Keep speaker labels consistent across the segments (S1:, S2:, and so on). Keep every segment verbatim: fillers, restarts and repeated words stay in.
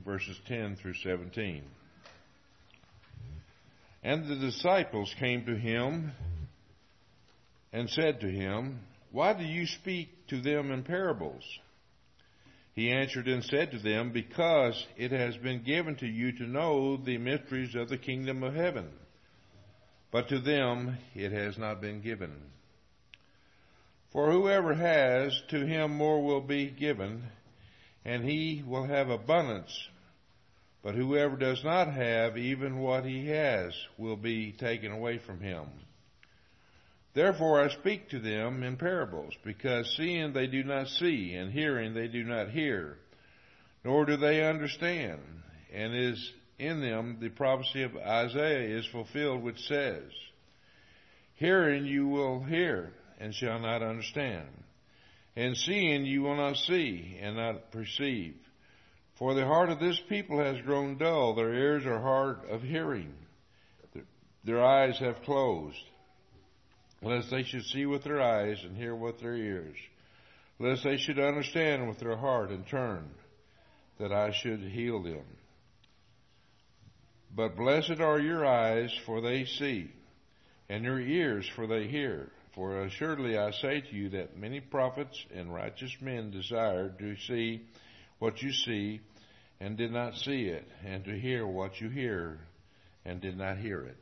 S1: verses ten through seventeen. And the disciples came to him and said to him, "Why do you speak to them in parables?" He answered and said to them, "Because it has been given to you to know the mysteries of the kingdom of heaven, but to them it has not been given. For whoever has, to him more will be given, and he will have abundance. But whoever does not have, even what he has will be taken away from him. Therefore I speak to them in parables, because seeing they do not see, and hearing they do not hear, nor do they understand. And is in them the prophecy of Isaiah is fulfilled, which says, Hearing you will hear, and shall not understand. And seeing you will not see, and not perceive. For the heart of this people has grown dull, their ears are hard of hearing, their eyes have closed, lest they should see with their eyes and hear with their ears, lest they should understand with their heart and turn, that I should heal them. But blessed are your eyes, for they see, and your ears, for they hear. For assuredly I say to you that many prophets and righteous men desired to see what you see, and did not see it, and to hear what you hear, and did not hear it."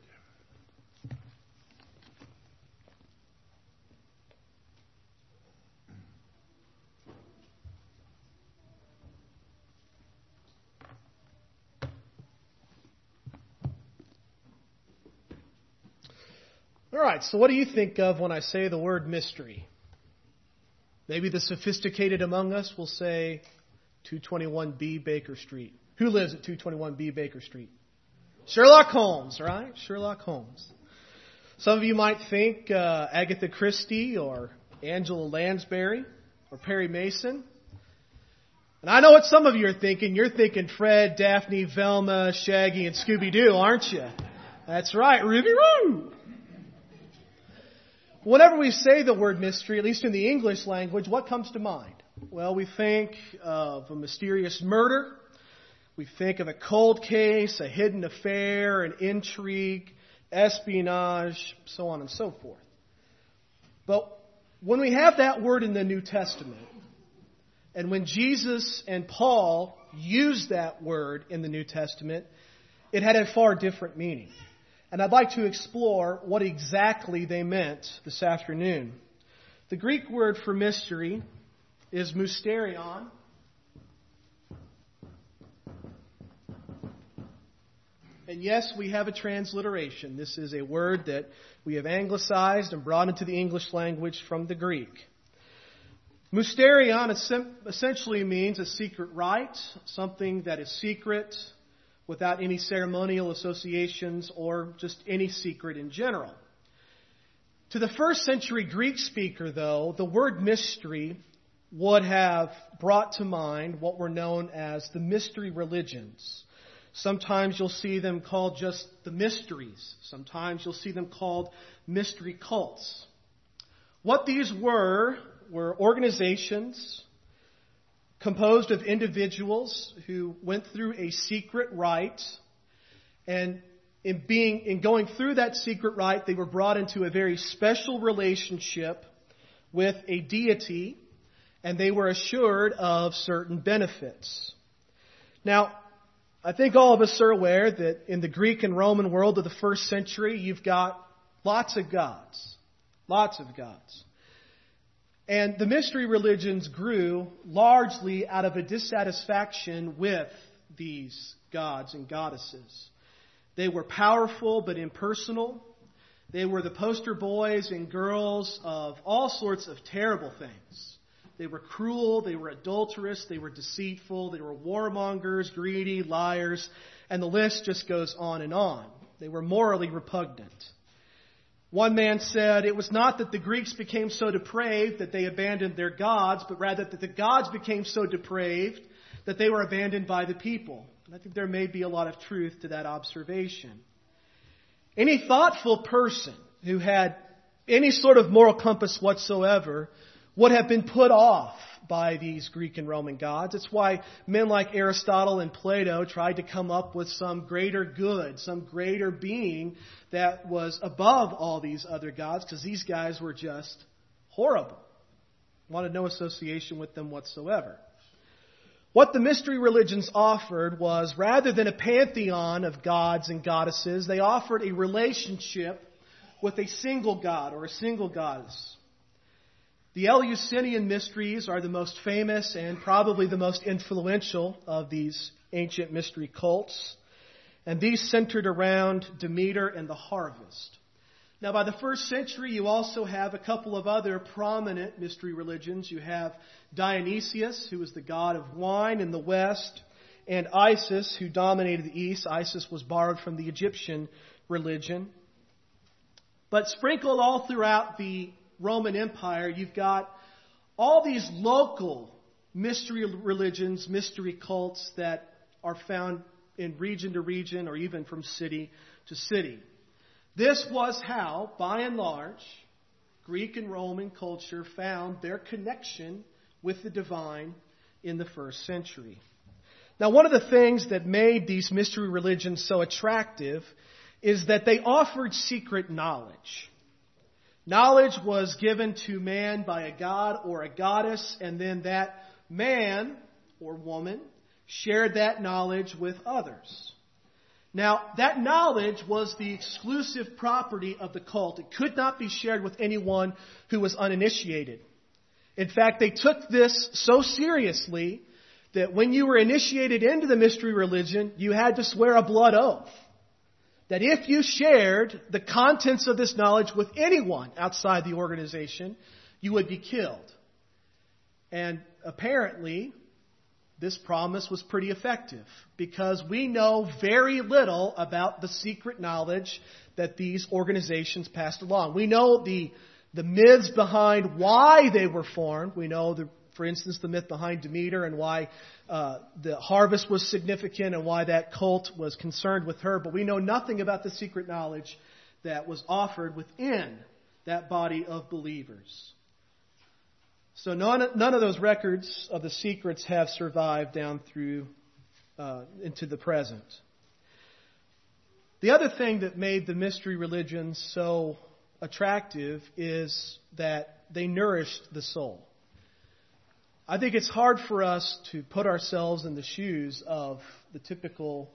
S2: All right, so what do you think of when I say the word mystery? Maybe the sophisticated among us will say two twenty-one B Baker Street. Who lives at two twenty-one B Baker Street? Sherlock Holmes, right? Sherlock Holmes. Some of you might think uh, Agatha Christie or Angela Lansbury or Perry Mason. And I know what some of you are thinking. You're thinking Fred, Daphne, Velma, Shaggy, and Scooby-Doo, aren't you? That's right, Ruby-Roo! Whenever we say the word mystery, at least in the English language, what comes to mind? Well, we think of a mysterious murder. We think of a cold case, a hidden affair, an intrigue, espionage, so on and so forth. But when we have that word in the New Testament, and when Jesus and Paul used that word in the New Testament, it had a far different meaning. And I'd like to explore what exactly they meant this afternoon. The Greek word for mystery is mysterion. And yes, we have a transliteration. This is a word that we have anglicized and brought into the English language from the Greek. Mysterion essentially means a secret rite, something that is secret, without any ceremonial associations or just any secret in general. To the first century Greek speaker, though, the word mystery would have brought to mind what were known as the mystery religions. Sometimes you'll see them called just the mysteries. Sometimes you'll see them called mystery cults. What these were were organizations composed of individuals who went through a secret rite, and in being in going through that secret rite, they were brought into a very special relationship with a deity, and they were assured of certain benefits. Now, I think all of us are aware that in the Greek and Roman world of the first century, you've got lots of gods. Lots of gods. And the mystery religions grew largely out of a dissatisfaction with these gods and goddesses. They were powerful but impersonal. They were the poster boys and girls of all sorts of terrible things. They were cruel, they were adulterous, they were deceitful, they were warmongers, greedy, liars, and the list just goes on and on. They were morally repugnant. One man said, it was not that the Greeks became so depraved that they abandoned their gods, but rather that the gods became so depraved that they were abandoned by the people. And I think there may be a lot of truth to that observation. Any thoughtful person who had any sort of moral compass whatsoever would have been put off by these Greek and Roman gods. It's why men like Aristotle and Plato tried to come up with some greater good, some greater being that was above all these other gods, because these guys were just horrible. Wanted no association with them whatsoever. What the mystery religions offered was, rather than a pantheon of gods and goddesses, they offered a relationship with a single god or a single goddess. The Eleusinian mysteries are the most famous and probably the most influential of these ancient mystery cults. And these centered around Demeter and the harvest. Now, by the first century, you also have a couple of other prominent mystery religions. You have Dionysius, who was the god of wine in the west, and Isis, who dominated the east. Isis was borrowed from the Egyptian religion. But sprinkled all throughout the Roman Empire, you've got all these local mystery religions, mystery cults that are found in region to region or even from city to city. This was how, by and large, Greek and Roman culture found their connection with the divine in the first century. Now, one of the things that made these mystery religions so attractive is that they offered secret knowledge. Knowledge was given to man by a god or a goddess, and then that man or woman shared that knowledge with others. Now, that knowledge was the exclusive property of the cult. It could not be shared with anyone who was uninitiated. In fact, they took this so seriously that when you were initiated into the mystery religion, you had to swear a blood oath that if you shared the contents of this knowledge with anyone outside the organization, you would be killed. And apparently, this promise was pretty effective because we know very little about the secret knowledge that these organizations passed along. We know the, the myths behind why they were formed. We know, the, for instance, the myth behind Demeter and why uh, the harvest was significant and why that cult was concerned with her. But we know nothing about the secret knowledge that was offered within that body of believers. So none, none of those records of the secrets have survived down through uh, into the present. The other thing that made the mystery religions so attractive is that they nourished the soul. I think it's hard for us to put ourselves in the shoes of the typical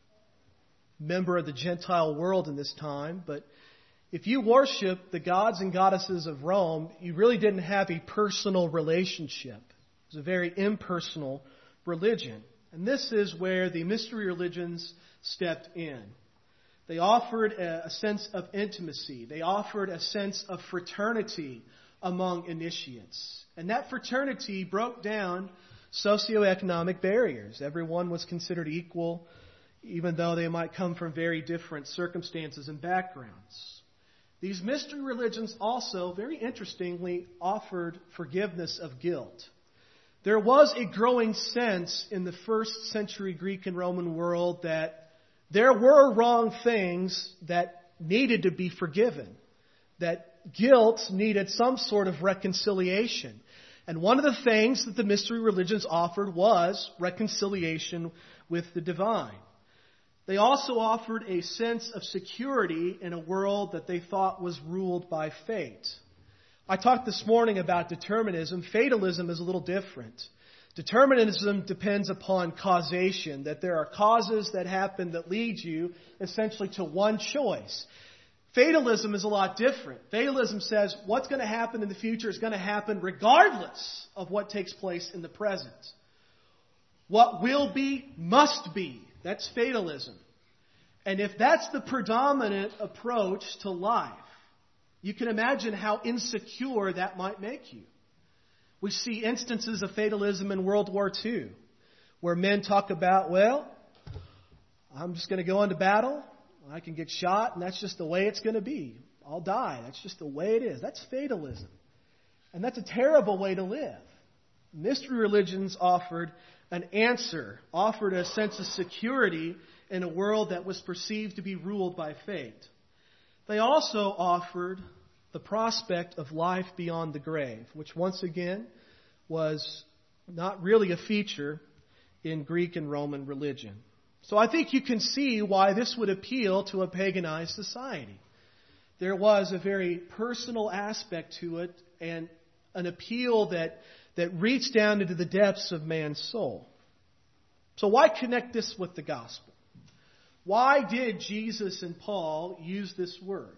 S2: member of the Gentile world in this time, but if you worship the gods and goddesses of Rome, you really didn't have a personal relationship. It was a very impersonal religion. And this is where the mystery religions stepped in. They offered a sense of intimacy. They offered a sense of fraternity among initiates. And that fraternity broke down socioeconomic barriers. Everyone was considered equal, even though they might come from very different circumstances and backgrounds. These mystery religions also, very interestingly, offered forgiveness of guilt. There was a growing sense in the first century Greek and Roman world that there were wrong things that needed to be forgiven, that guilt needed some sort of reconciliation. And one of the things that the mystery religions offered was reconciliation with the divine. They also offered a sense of security in a world that they thought was ruled by fate. I talked this morning about determinism. Fatalism is a little different. Determinism depends upon causation, that there are causes that happen that lead you essentially to one choice. Fatalism is a lot different. Fatalism says what's going to happen in the future is going to happen regardless of what takes place in the present. What will be, must be. That's fatalism. And if that's the predominant approach to life, you can imagine how insecure that might make you. We see instances of fatalism in World War Two, where men talk about, well, I'm just going to go into battle, I can get shot, and that's just the way it's going to be. I'll die. That's just the way it is. That's fatalism. And that's a terrible way to live. Mystery religions offered an answer, offered a sense of security in a world that was perceived to be ruled by fate. They also offered the the prospect of life beyond the grave, which once again was not really a feature in Greek and Roman religion. So I think you can see why this would appeal to a paganized society. There was a very personal aspect to it and an appeal that, that reached down into the depths of man's soul. So why connect this with the gospel? Why did Jesus and Paul use this word?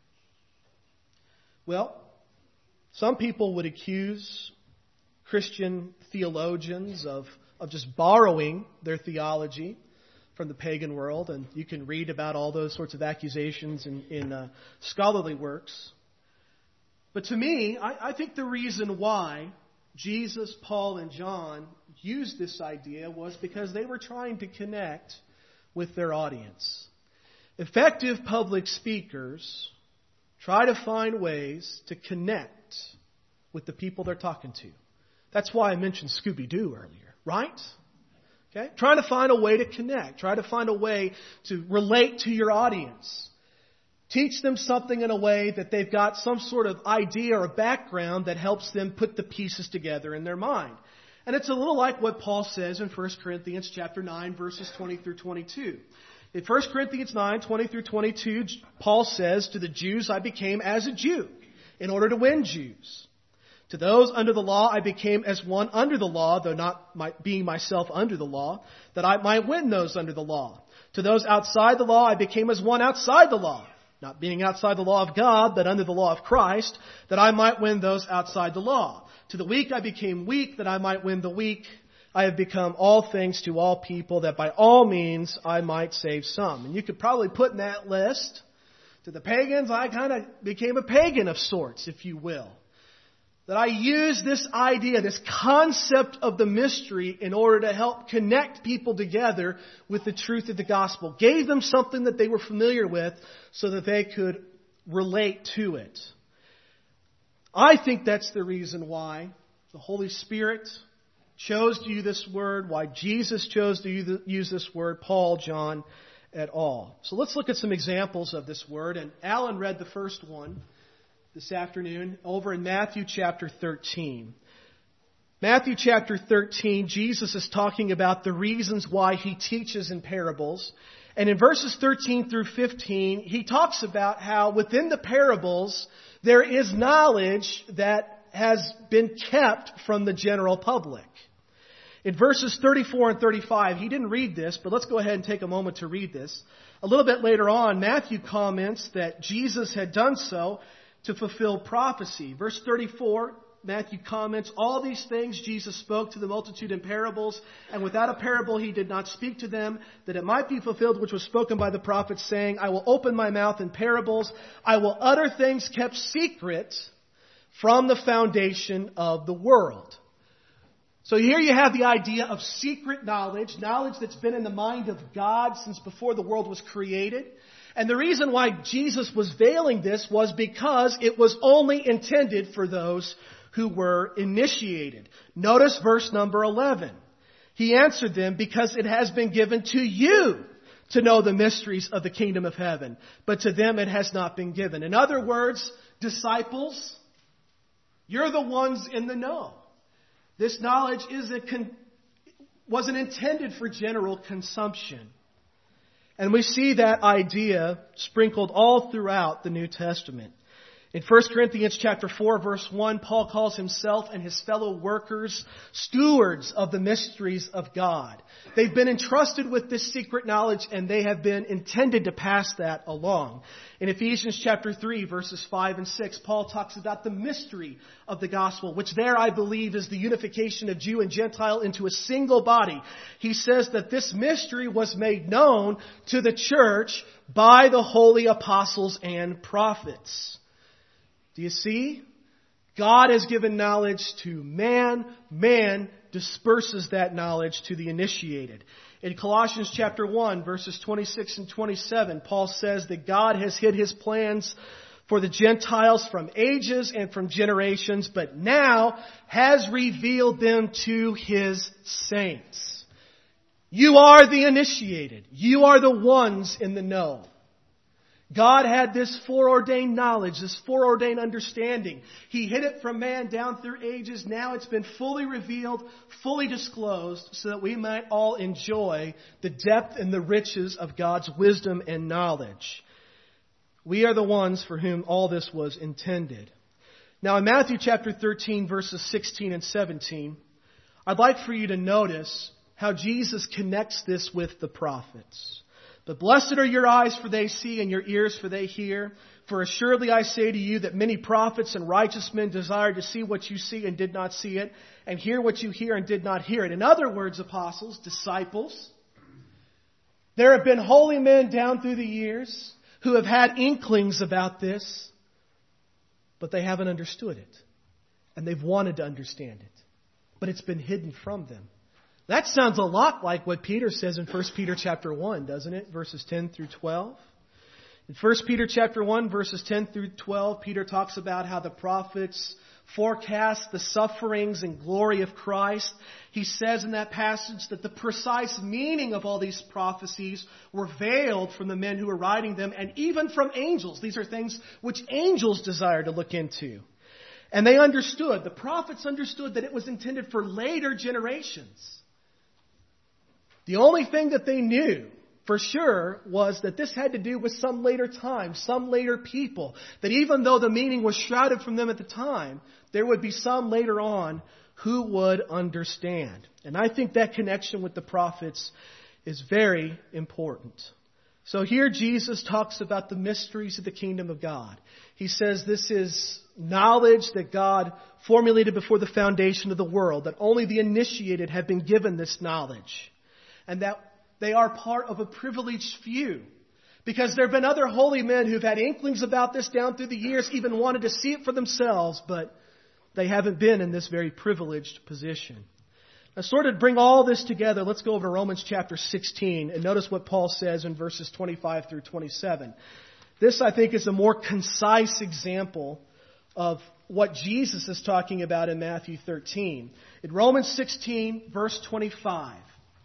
S2: Well, some people would accuse Christian theologians of, of just borrowing their theology from the pagan world, and you can read about all those sorts of accusations in, in uh, scholarly works. But to me, I, I think the reason why Jesus, Paul, and John used this idea was because they were trying to connect with their audience. Effective public speakers try to find ways to connect with the people they're talking to. That's why I mentioned Scooby-Doo earlier, right? Okay? Trying to find a way to connect. Try to find a way to relate to your audience. Teach them something in a way that they've got some sort of idea or background that helps them put the pieces together in their mind. And it's a little like what Paul says in First Corinthians chapter nine, verses twenty through twenty-two. In First Corinthians nine, twenty through twenty-two, Paul says, "To the Jews I became as a Jew, in order to win Jews. To those under the law I became as one under the law, though not my, being myself under the law, that I might win those under the law. To those outside the law I became as one outside the law, not being outside the law of God, but under the law of Christ, that I might win those outside the law. To the weak I became weak, that I might win the weak. I have become all things to all people, that by all means I might save some." And you could probably put in that list, to the pagans, I kind of became a pagan of sorts, if you will. That I use this idea, this concept of the mystery in order to help connect people together with the truth of the gospel. Gave them something that they were familiar with so that they could relate to it. I think that's the reason why the Holy Spirit chose to use this word, why Jesus chose to use this word, Paul, John, et al. So let's look at some examples of this word. And Alan read the first one this afternoon over in Matthew chapter thirteen. Matthew chapter thirteen, Jesus is talking about the reasons why he teaches in parables. And in verses thirteen through fifteen, he talks about how within the parables there is knowledge that has been kept from the general public. In verses thirty-four and thirty-five, he didn't read this, but let's go ahead and take a moment to read this. A little bit later on, Matthew comments that Jesus had done so to fulfill prophecy. Verse thirty-four, Matthew comments, "All these things Jesus spoke to the multitude in parables, and without a parable he did not speak to them, that it might be fulfilled which was spoken by the prophets, saying, I will open my mouth in parables, I will utter things kept secret from the foundation of the world." So here you have the idea of secret knowledge, knowledge that's been in the mind of God since before the world was created. And the reason why Jesus was veiling this was because it was only intended for those who were initiated. Notice verse number eleven. He answered them, "Because it has been given to you to know the mysteries of the kingdom of heaven, but to them it has not been given." In other words, disciples, you're the ones in the know. This knowledge isn't con- wasn't intended for general consumption. And we see that idea sprinkled all throughout the New Testament. In First Corinthians chapter four, verse one, Paul calls himself and his fellow workers stewards of the mysteries of God. They've been entrusted with this secret knowledge and they have been intended to pass that along. In Ephesians chapter three, verses five and six, Paul talks about the mystery of the gospel, which there I believe is the unification of Jew and Gentile into a single body. He says that this mystery was made known to the church by the holy apostles and prophets. Do you see? God has given knowledge to man. Man disperses that knowledge to the initiated. In Colossians chapter one, verses twenty-six and twenty-seven, Paul says that God has hid his plans for the Gentiles from ages and from generations, but now has revealed them to his saints. You are the initiated. You are the ones in the know. God had this foreordained knowledge, this foreordained understanding. He hid it from man down through ages. Now it's been fully revealed, fully disclosed, so that we might all enjoy the depth and the riches of God's wisdom and knowledge. We are the ones for whom all this was intended. Now in Matthew chapter thirteen, verses sixteen and seventeen, I'd like for you to notice how Jesus connects this with the prophets. But blessed are your eyes, for they see, and your ears, for they hear. For assuredly I say to you that many prophets and righteous men desired to see what you see and did not see it, and hear what you hear and did not hear it. In other words, apostles, disciples, there have been holy men down through the years who have had inklings about this, but they haven't understood it. And they've wanted to understand it. But it's been hidden from them. That sounds a lot like what Peter says in First Peter chapter one, doesn't it? Verses ten through twelve. In First Peter chapter one, verses ten through twelve, Peter talks about how the prophets forecast the sufferings and glory of Christ. He says in that passage that the precise meaning of all these prophecies were veiled from the men who were writing them, and even from angels. These are things which angels desire to look into. And they understood, the prophets understood, that it was intended for later generations. The only thing that they knew for sure was that this had to do with some later time, some later people. That even though the meaning was shrouded from them at the time, there would be some later on who would understand. And I think that connection with the prophets is very important. So here Jesus talks about the mysteries of the kingdom of God. He says this is knowledge that God formulated before the foundation of the world, that only the initiated have been given this knowledge. And that they are part of a privileged few. Because there have been other holy men who've had inklings about this down through the years, even wanted to see it for themselves, but they haven't been in this very privileged position. Now, sort of bring all this together, let's go over to Romans chapter sixteen and notice what Paul says in verses twenty-five through twenty-seven. This, I think, is a more concise example of what Jesus is talking about in Matthew thirteen. In Romans sixteen, verse twenty-five,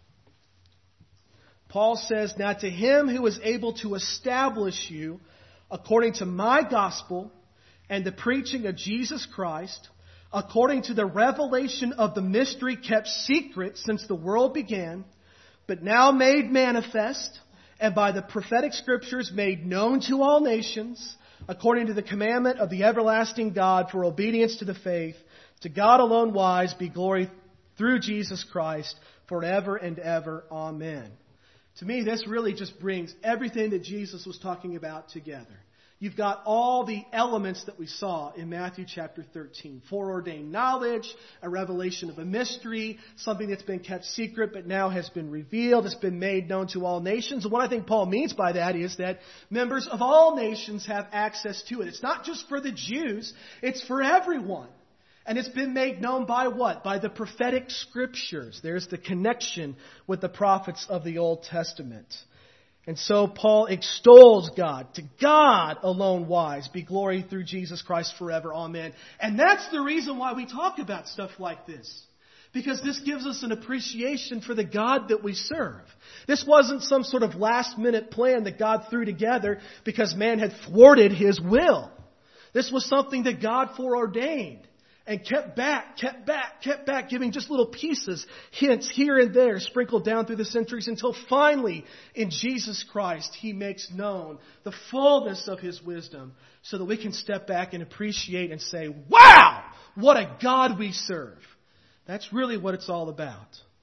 S2: Paul says, "Now to him who is able to establish you according to my gospel and the preaching of Jesus Christ, according to the revelation of the mystery kept secret since the world began, but now made manifest, and by the prophetic scriptures made known to all nations, according to the commandment of the everlasting God for obedience to the faith, to God alone wise be glory through Jesus Christ forever and ever. Amen." To me, this really just brings everything that Jesus was talking about together. You've got all the elements that we saw in Matthew chapter thirteen. Foreordained knowledge, a revelation of a mystery, something that's been kept secret but now has been revealed, it's been made known to all nations. And what I think Paul means by that is that members of all nations have access to it. It's not just for the Jews, it's for everyone. And it's been made known by what? By the prophetic scriptures. There's the connection with the prophets of the Old Testament. And so Paul extols God. To God alone wise be glory through Jesus Christ forever. Amen. And that's the reason why we talk about stuff like this. Because this gives us an appreciation for the God that we serve. This wasn't some sort of last minute plan that God threw together because man had thwarted His will. This was something that God foreordained. And kept back, kept back, kept back, giving just little pieces, hints here and there, sprinkled down through the centuries until finally, in Jesus Christ, He makes known the fullness of His wisdom so that we can step back and appreciate and say, wow, what a God we serve. That's really what it's all about.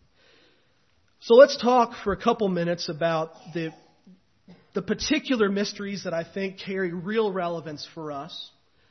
S2: So let's talk for a couple minutes about the, the particular mysteries that I think carry real relevance for us.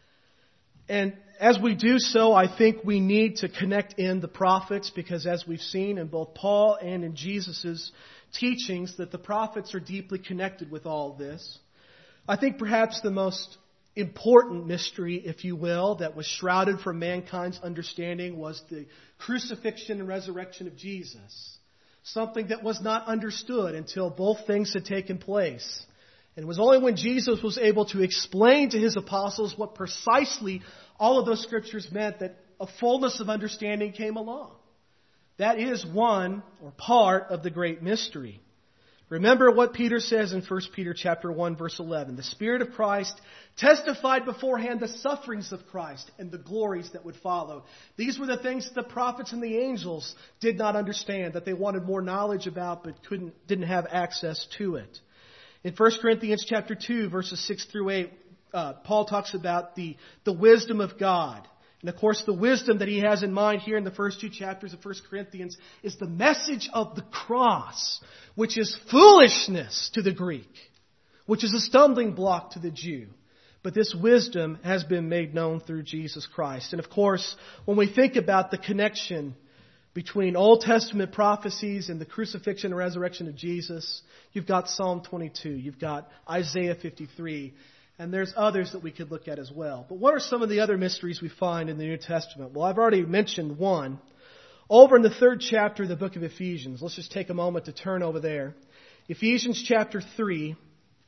S2: And as we do so, I think we need to connect in the prophets because as we've seen in both Paul and in Jesus' teachings, that the prophets are deeply connected with all of this. I think perhaps the most important mystery, if you will, that was shrouded from mankind's understanding was the crucifixion and resurrection of Jesus. Something that was not understood until both things had taken place. And it was only when Jesus was able to explain to His apostles what precisely all of those scriptures meant that a fullness of understanding came along. That is one or part of the great mystery. Remember what Peter says in First Peter chapter one, verse eleven. The Spirit of Christ testified beforehand the sufferings of Christ and the glories that would follow. These were the things that the prophets and the angels did not understand, that they wanted more knowledge about but couldn't, didn't have access to it. In First Corinthians chapter two, verses six through eight, uh, Paul talks about the, the wisdom of God. And of course, the wisdom that he has in mind here in the first two chapters of First Corinthians is the message of the cross, which is foolishness to the Greek, which is a stumbling block to the Jew. But this wisdom has been made known through Jesus Christ. And of course, when we think about the connection between Old Testament prophecies and the crucifixion and resurrection of Jesus, you've got Psalm twenty-two, you've got Isaiah fifty-three, and there's others that we could look at as well. But what are some of the other mysteries we find in the New Testament? Well, I've already mentioned one. Over in the third chapter of the book of Ephesians, let's just take a moment to turn over there. Ephesians chapter three,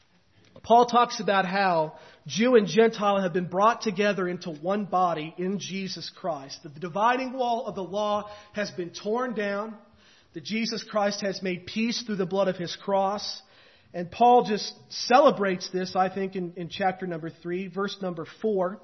S2: Paul talks about how Jew and Gentile have been brought together into one body in Jesus Christ. That the dividing wall of the law has been torn down. That Jesus Christ has made peace through the blood of His cross. And Paul just celebrates this, I think, in, in chapter number three, verse number four.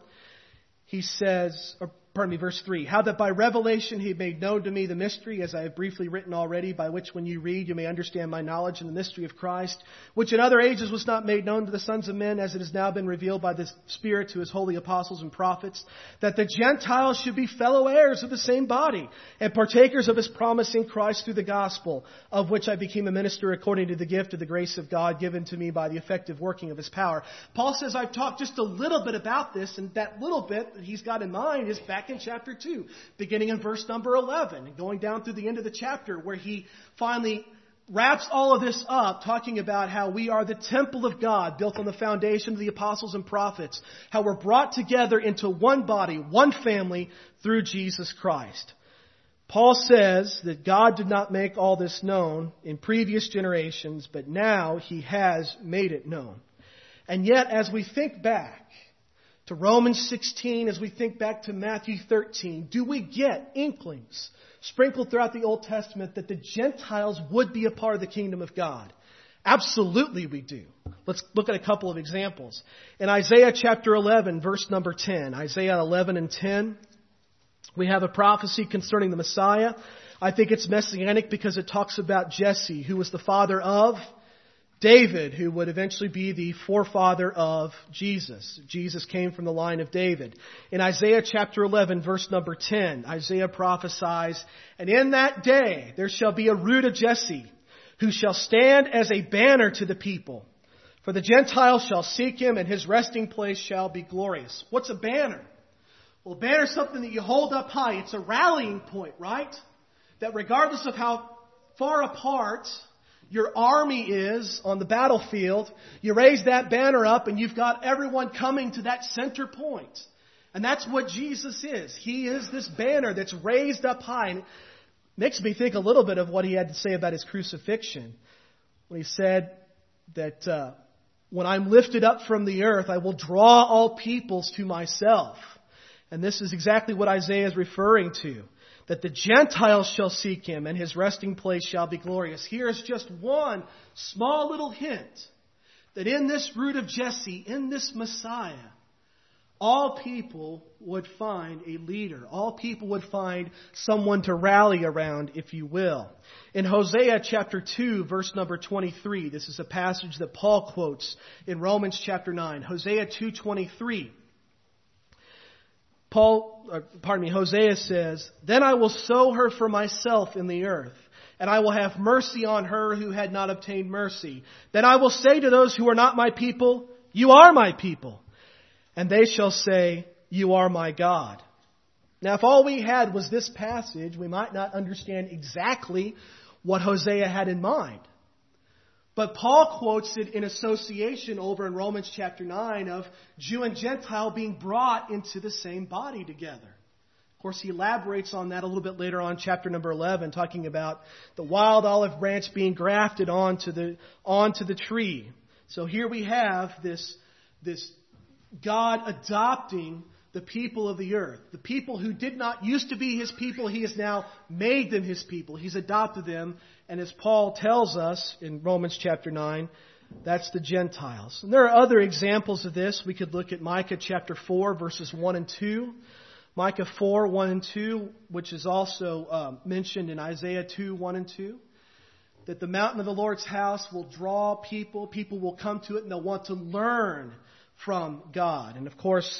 S2: He says, or pardon me, verse three, how that by revelation He made known to me the mystery, as I have briefly written already, by which when you read you may understand my knowledge in the mystery of Christ, which in other ages was not made known to the sons of men, as it has now been revealed by the Spirit to His holy apostles and prophets, that the Gentiles should be fellow heirs of the same body, and partakers of His promise in Christ through the gospel, of which I became a minister according to the gift of the grace of God given to me by the effective working of His power. Paul says, I've talked just a little bit about this, and that little bit that he's got in mind is back in chapter two, beginning in verse number eleven, and going down through the end of the chapter, where he finally wraps all of this up, talking about how we are the temple of God, built on the foundation of the apostles and prophets, how we're brought together into one body, one family, through Jesus Christ. Paul says that God did not make all this known in previous generations, but now He has made it known. And yet, as we think back to Romans sixteen, as we think back to Matthew thirteen, do we get inklings sprinkled throughout the Old Testament that the Gentiles would be a part of the kingdom of God? Absolutely we do. Let's look at a couple of examples. In Isaiah chapter eleven, verse number ten, Isaiah eleven and ten, we have a prophecy concerning the Messiah. I think it's messianic because it talks about Jesse, who was the father of David, who would eventually be the forefather of Jesus. Jesus came from the line of David. In Isaiah chapter eleven, verse number ten, Isaiah prophesies, and in that day there shall be a root of Jesse, who shall stand as a banner to the people. For the Gentiles shall seek Him, and His resting place shall be glorious. What's a banner? Well, a banner is something that you hold up high. It's a rallying point, right? That regardless of how far apart your army is on the battlefield, you raise that banner up and you've got everyone coming to that center point. And that's what Jesus is. He is this banner that's raised up high. And it makes me think a little bit of what He had to say about His crucifixion, when He said that uh, when I'm lifted up from the earth, I will draw all peoples to myself. And this is exactly what Isaiah is referring to. That the Gentiles shall seek Him, and His resting place shall be glorious. Here is just one small little hint that in this root of Jesse, in this Messiah, all people would find a leader. All people would find someone to rally around, if you will. In Hosea chapter two, verse number twenty-three, this is a passage that Paul quotes in Romans chapter nine. Hosea two twenty-three. Paul, or, pardon me, Hosea says, then I will sow her for myself in the earth, and I will have mercy on her who had not obtained mercy. Then I will say to those who are not my people, you are my people. And they shall say, you are my God. Now, if all we had was this passage, we might not understand exactly what Hosea had in mind. But Paul quotes it in association over in Romans chapter nine of Jew and Gentile being brought into the same body together. Of course, he elaborates on that a little bit later on, chapter number eleven, talking about the wild olive branch being grafted onto the, onto the tree. So here we have this, this God adopting the people of the earth. The people who did not used to be His people, He has now made them His people. He's adopted them, And as Paul tells us in Romans chapter nine, that's the Gentiles. And there are other examples of this. We could look at Micah chapter four, verses one and two. Micah four, one and two, which is also uh, mentioned in Isaiah two, one and two. That the mountain of the Lord's house will draw people. People will come to it and they'll want to learn from God. And of course,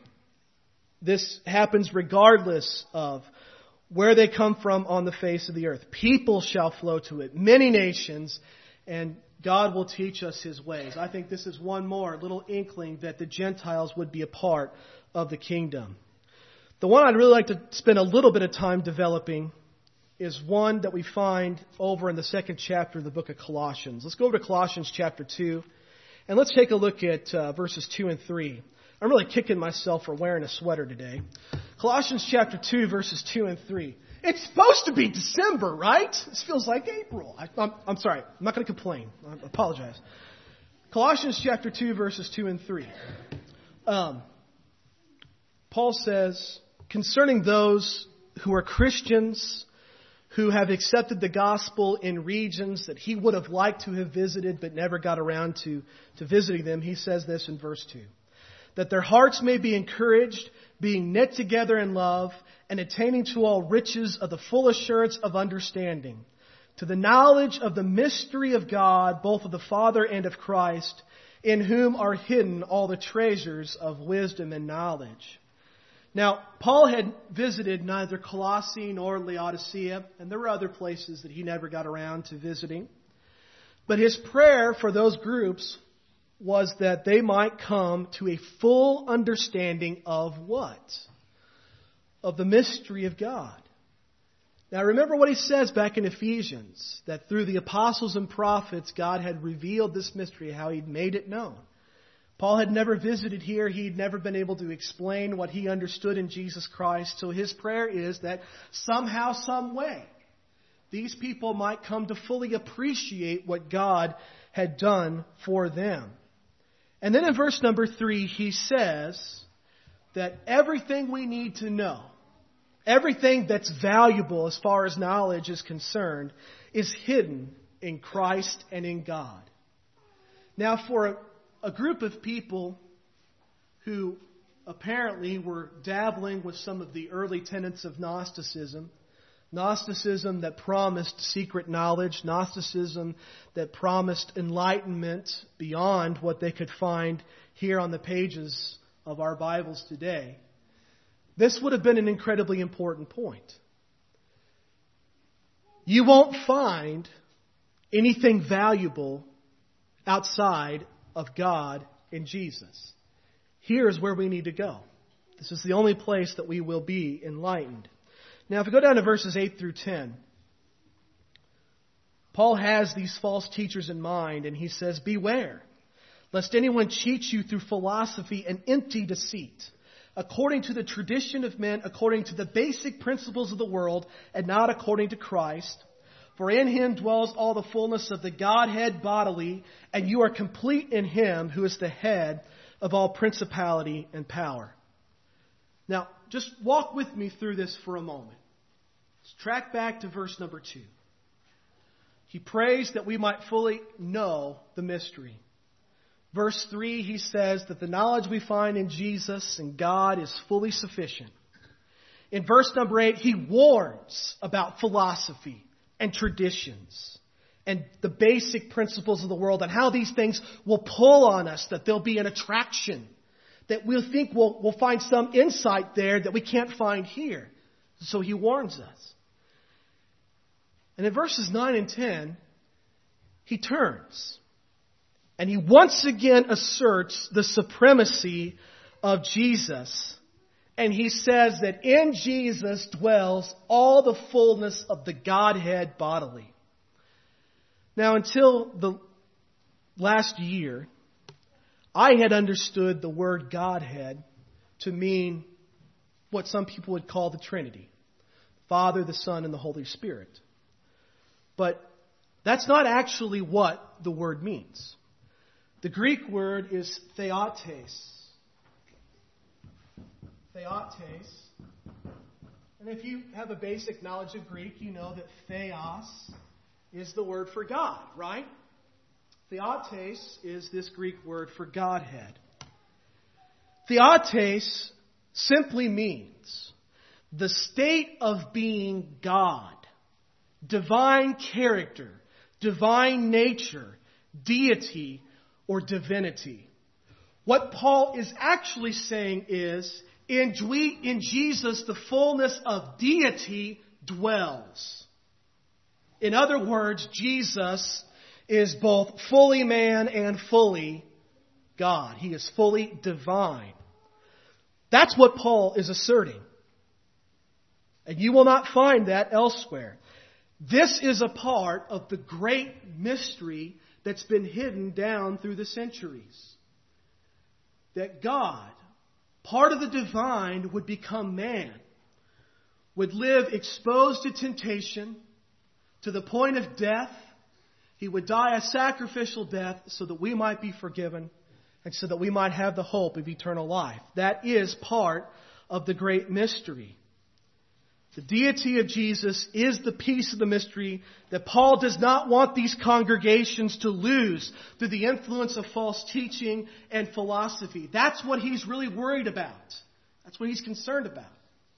S2: this happens regardless of where they come from on the face of the earth. People shall flow to it, many nations, and God will teach us His ways. I think this is one more little inkling that the Gentiles would be a part of the kingdom. The one I'd really like to spend a little bit of time developing is one that we find over in the second chapter of the book of Colossians. Let's go over to Colossians chapter two, and let's take a look at uh, verses two and three. I'm really kicking myself for wearing a sweater today. Colossians chapter two, verses two and three. It's supposed to be December, right? This feels like April. I, I'm, I'm sorry. I'm not going to complain. I apologize. Colossians chapter two, verses two and three. Um, Paul says, concerning those who are Christians, who have accepted the gospel in regions that he would have liked to have visited but never got around to, to visiting them, he says this in verse two. That their hearts may be encouraged, being knit together in love, and attaining to all riches of the full assurance of understanding, to the knowledge of the mystery of God, both of the Father and of Christ, in whom are hidden all the treasures of wisdom and knowledge. Now, Paul had visited neither Colossae nor Laodicea, and there were other places that he never got around to visiting. But his prayer for those groups was that they might come to a full understanding of what? Of the mystery of God. Now remember what he says back in Ephesians, that through the apostles and prophets, God had revealed this mystery, how He'd made it known. Paul had never visited here. He'd never been able to explain what he understood in Jesus Christ. So his prayer is that somehow, some way, these people might come to fully appreciate what God had done for them. And then in verse number three, he says that everything we need to know, everything that's valuable as far as knowledge is concerned, is hidden in Christ and in God. Now, for a, a group of people who apparently were dabbling with some of the early tenets of Gnosticism, Gnosticism that promised secret knowledge, Gnosticism that promised enlightenment beyond what they could find here on the pages of our Bibles today, this would have been an incredibly important point. You won't find anything valuable outside of God and Jesus. Here is where we need to go. This is the only place that we will be enlightened. Now, if we go down to verses eight through ten, Paul has these false teachers in mind, and he says, beware, lest anyone cheat you through philosophy and empty deceit, according to the tradition of men, according to the basic principles of the world, and not according to Christ. For in Him dwells all the fullness of the Godhead bodily, and you are complete in Him who is the head of all principality and power. Now, just walk with me through this for a moment. Let's track back to verse number two. He prays that we might fully know the mystery. Verse three, he says that the knowledge we find in Jesus and God is fully sufficient. In verse number eight, he warns about philosophy and traditions and the basic principles of the world and how these things will pull on us, that there'll be an attraction, that we'll think we'll, we'll find some insight there that we can't find here. So he warns us. And in verses nine and ten, he turns. And he once again asserts the supremacy of Jesus. And he says that in Jesus dwells all the fullness of the Godhead bodily. Now, until the last year, I had understood the word Godhead to mean what some people would call the Trinity. Father, the Son, and the Holy Spirit. But that's not actually what the word means. The Greek word is theotes. Theotes. And if you have a basic knowledge of Greek, you know that theos is the word for God, right? Theotes is this Greek word for Godhead. Theotes simply means the state of being God, divine character, divine nature, deity, or divinity. What Paul is actually saying is, in Jesus the fullness of deity dwells. In other words, Jesus is both fully man and fully God. He is fully divine. That's what Paul is asserting. And you will not find that elsewhere. This is a part of the great mystery that's been hidden down through the centuries. That God, part of the divine, would become man, would live exposed to temptation to the point of death. He would die a sacrificial death so that we might be forgiven and so that we might have the hope of eternal life. That is part of the great mystery. The deity of Jesus is the piece of the mystery that Paul does not want these congregations to lose through the influence of false teaching and philosophy. That's what he's really worried about. That's what he's concerned about.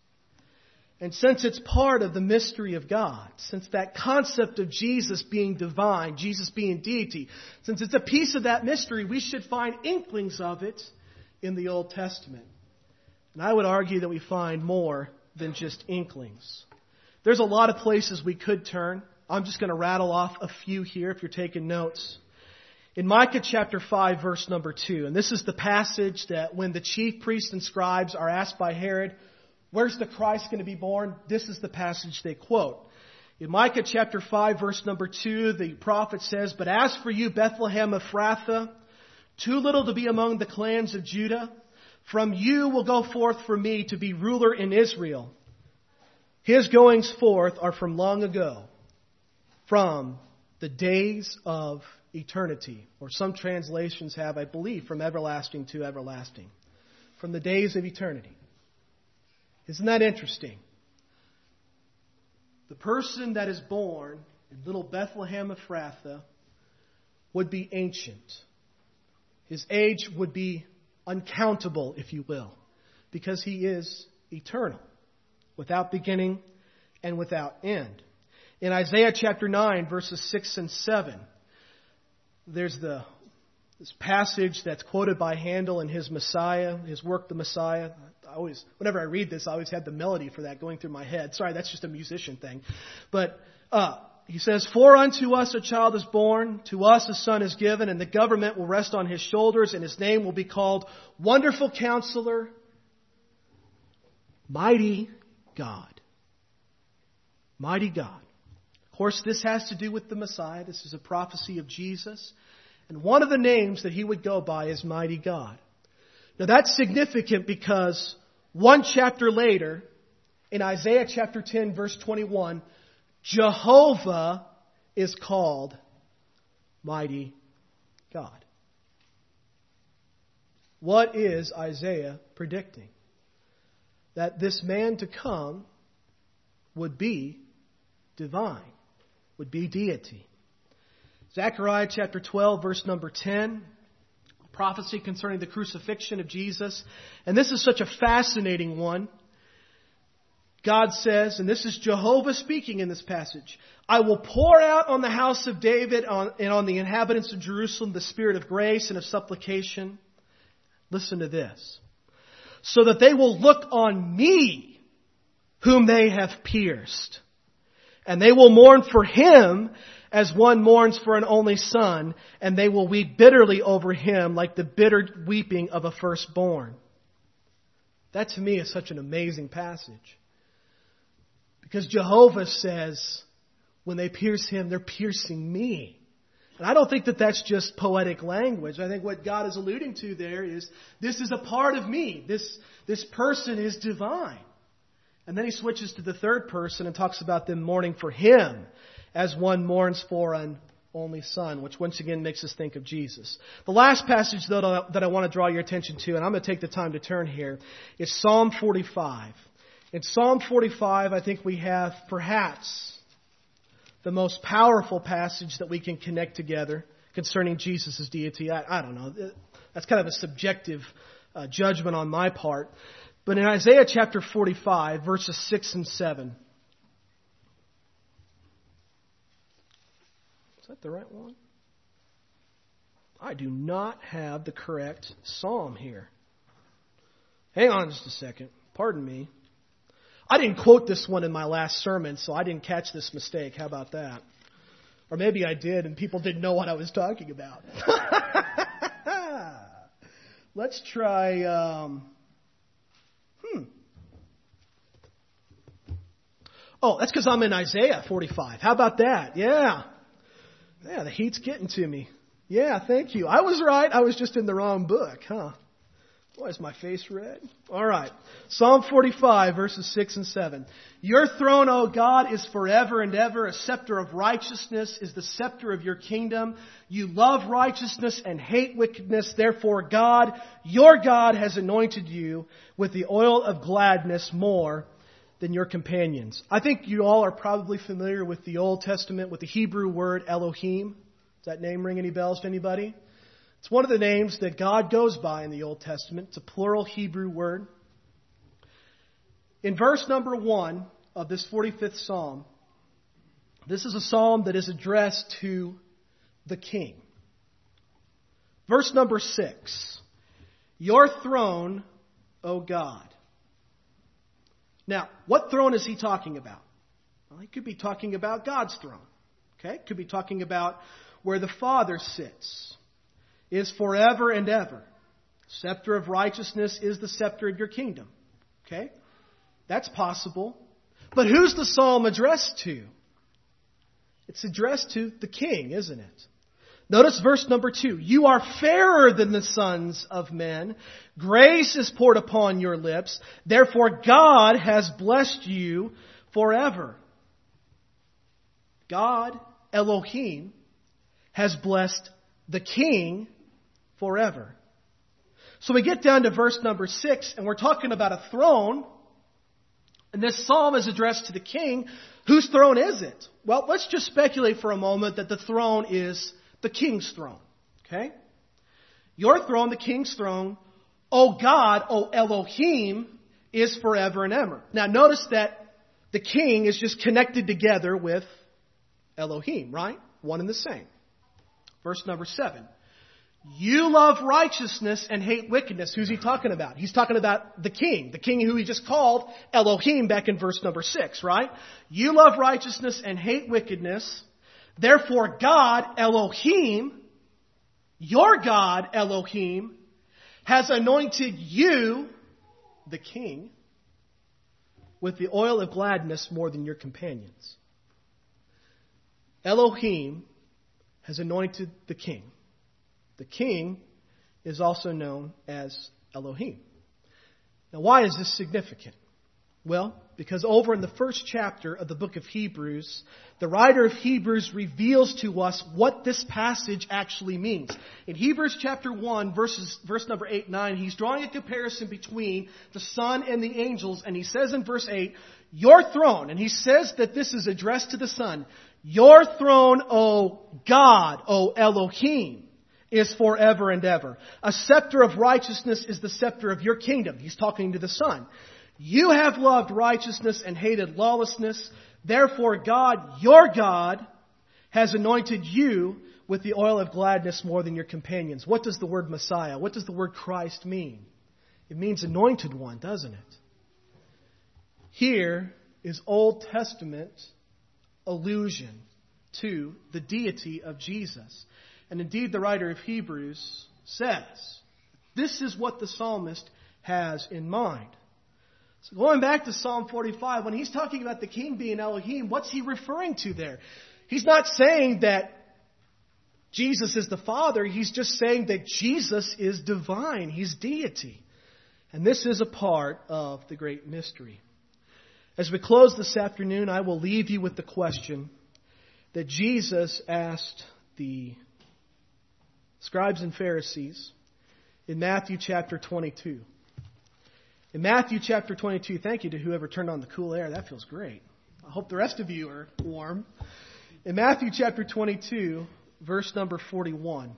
S2: And since it's part of the mystery of God, since that concept of Jesus being divine, Jesus being deity, since it's a piece of that mystery, we should find inklings of it in the Old Testament. And I would argue that we find more than just inklings. There's a lot of places we could turn. I'm just going to rattle off a few here if you're taking notes. In Micah chapter five, verse number two, and this is the passage that when the chief priests and scribes are asked by Herod, where's the Christ going to be born? This is the passage they quote. In Micah chapter five, verse number two, the prophet says, "But as for you, Bethlehem Ephrathah, too little to be among the clans of Judah, from you will go forth for me to be ruler in Israel. His goings forth are from long ago, from the days of eternity." Or some translations have, I believe, from everlasting to everlasting. From the days of eternity. Isn't that interesting? The person that is born in little Bethlehem Ephrathah would be ancient. His age would be uncountable, if you will, because he is eternal, without beginning and without end. In Isaiah chapter nine, verses six and seven, there's the this passage that's quoted by Handel in his Messiah, his work, The Messiah. I always, whenever I read this, I always have the melody for that going through my head. Sorry, that's just a musician thing. But uh, he says, "For unto us a child is born, to us a son is given, and the government will rest on his shoulders, and his name will be called Wonderful Counselor, Mighty God." Mighty God. Of course, this has to do with the Messiah. This is a prophecy of Jesus. And one of the names that he would go by is Mighty God. Now that's significant because one chapter later, in Isaiah chapter ten, verse twenty-one, Jehovah is called Mighty God. What is Isaiah predicting? That this man to come would be divine, would be deity. Zechariah chapter twelve, verse number ten, prophecy concerning the crucifixion of Jesus. And this is such a fascinating one. God says, and this is Jehovah speaking in this passage, "I will pour out on the house of David and on the inhabitants of Jerusalem the spirit of grace and of supplication." Listen to this. "So that they will look on me, whom they have pierced. And they will mourn for him as one mourns for an only son, and they will weep bitterly over him like the bitter weeping of a firstborn." That to me is such an amazing passage. Because Jehovah says, when they pierce him, they're piercing me. And I don't think that that's just poetic language. I think what God is alluding to there is, this is a part of me. This, this person is divine. And then he switches to the third person and talks about them mourning for him as one mourns for an only son, which once again makes us think of Jesus. The last passage that I, that I want to draw your attention to, and I'm going to take the time to turn here, is Psalm forty-five. In Psalm forty-five, I think we have perhaps the most powerful passage that we can connect together concerning Jesus' deity. I, I don't know. That's kind of a subjective uh, judgment on my part. But in Isaiah chapter forty-five, verses six and seven. Is that the right one? I do not have the correct psalm here. Hang on just a second. Pardon me. I didn't quote this one in my last sermon, so I didn't catch this mistake. How about that? Or maybe I did and people didn't know what I was talking about. Let's try... Um, hmm. Oh, that's because I'm in Isaiah forty-five. How about that? Yeah. Yeah, the heat's getting to me. Yeah, thank you. I was right. I was just in the wrong book, huh? Boy, is my face red? All right. Psalm forty-five, verses six and seven. Your throne, O God, is forever and ever. A scepter of righteousness is the scepter of your kingdom. You love righteousness and hate wickedness. Therefore, God, your God, has anointed you with the oil of gladness more than your companions. I think you all are probably familiar with the Old Testament, with the Hebrew word Elohim. Does that name ring any bells to anybody? It's one of the names that God goes by in the Old Testament. It's a plural Hebrew word. In verse number one of this forty-fifth Psalm, this is a psalm that is addressed to the king. Verse number six, your throne, O God. Now, what throne is he talking about? Well, he could be talking about God's throne. Okay? Could be talking about where the Father sits. Is forever and ever. Scepter of righteousness is the scepter of your kingdom. Okay? That's possible. But who's the psalm addressed to? It's addressed to the king, isn't it? Notice verse number two. You are fairer than the sons of men. Grace is poured upon your lips. Therefore God has blessed you forever. God, Elohim, has blessed the king forever. So we get down to verse number six, and we're talking about a throne. And this psalm is addressed to the king. Whose throne is it? Well, let's just speculate for a moment that the throne is the king's throne. Okay? Your throne, the king's throne, O God, O Elohim, is forever and ever. Now notice that the king is just connected together with Elohim, right? One and the same. Verse number seven. You love righteousness and hate wickedness. Who's he talking about? He's talking about the king. The king who he just called Elohim back in verse number six, right? You love righteousness and hate wickedness. Therefore God, Elohim, your God, Elohim, has anointed you, the king, with the oil of gladness more than your companions. Elohim has anointed the king. The king is also known as Elohim. Now, why is this significant? Well, because over in the first chapter of the book of Hebrews, the writer of Hebrews reveals to us what this passage actually means. In Hebrews chapter one, verses, verse number eight and nine, he's drawing a comparison between the Son and the angels, and he says in verse eight, your throne, and he says that this is addressed to the Son, your throne, O God, O Elohim, is forever and ever. A scepter of righteousness is the scepter of your kingdom. He's talking to the Son. You have loved righteousness and hated lawlessness. Therefore God, your God, has anointed you with the oil of gladness more than your companions. What does the word Messiah, what does the word Christ mean? It means anointed one, doesn't it? Here is Old Testament allusion to the deity of Jesus. And indeed, the writer of Hebrews says, this is what the psalmist has in mind. So going back to Psalm forty-five, when he's talking about the king being Elohim, what's he referring to there? He's not saying that Jesus is the Father. He's just saying that Jesus is divine. He's deity. And this is a part of the great mystery. As we close this afternoon, I will leave you with the question that Jesus asked the scribes and Pharisees in Matthew chapter twenty-two. In Matthew chapter twenty-two, thank you to whoever turned on the cool air. That feels great. I hope the rest of you are warm. In Matthew chapter twenty-two, verse number forty-one,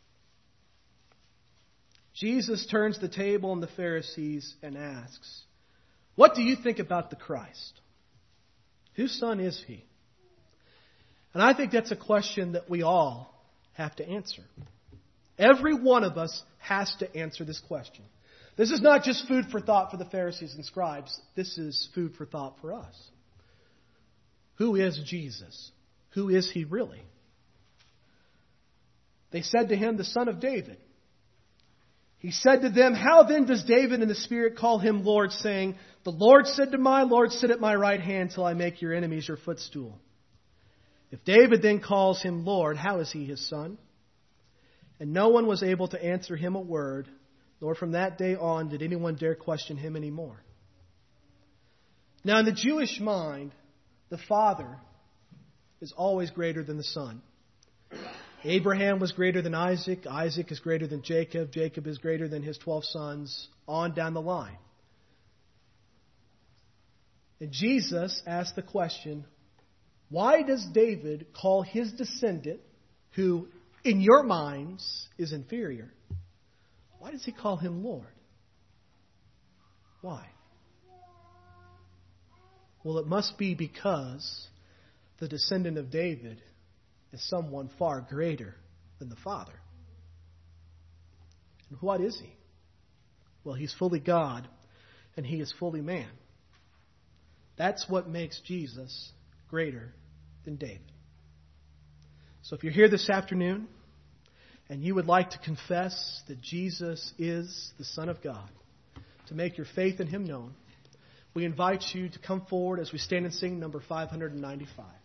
S2: Jesus turns the table on the Pharisees and asks, "What do you think about the Christ? Whose son is he?" And I think that's a question that we all have to answer. Every one of us has to answer this question. This is not just food for thought for the Pharisees and scribes. This is food for thought for us. Who is Jesus? Who is he really? They said to him, "The son of David." He said to them, "How then does David in the Spirit call him Lord, saying, 'The Lord said to my Lord, sit at my right hand till I make your enemies your footstool'? If David then calls him Lord, how is he his son?" And no one was able to answer him a word, nor from that day on did anyone dare question him anymore. Now in the Jewish mind, the Father is always greater than the Son. Abraham was greater than Isaac. Isaac is greater than Jacob. Jacob is greater than his twelve sons, on down the line. And Jesus asked the question, why does David call his descendant, who in your minds is inferior, why does he call him Lord? Why? Well, it must be because the descendant of David is someone far greater than the Father. And what is he? Well, he's fully God and he is fully man. That's what makes Jesus greater than David. So if you're here this afternoon and you would like to confess that Jesus is the Son of God, to make your faith in him known, we invite you to come forward as we stand and sing number five ninety-five.